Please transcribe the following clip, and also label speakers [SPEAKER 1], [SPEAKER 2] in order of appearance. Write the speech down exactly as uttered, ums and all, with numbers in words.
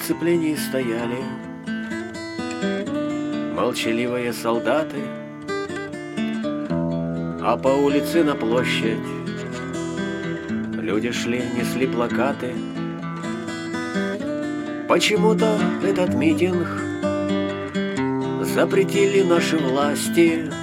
[SPEAKER 1] оцеплении стояли молчаливые солдаты, а по улице на площадь люди шли, несли плакаты. Почему-то этот митинг запретили наши власти.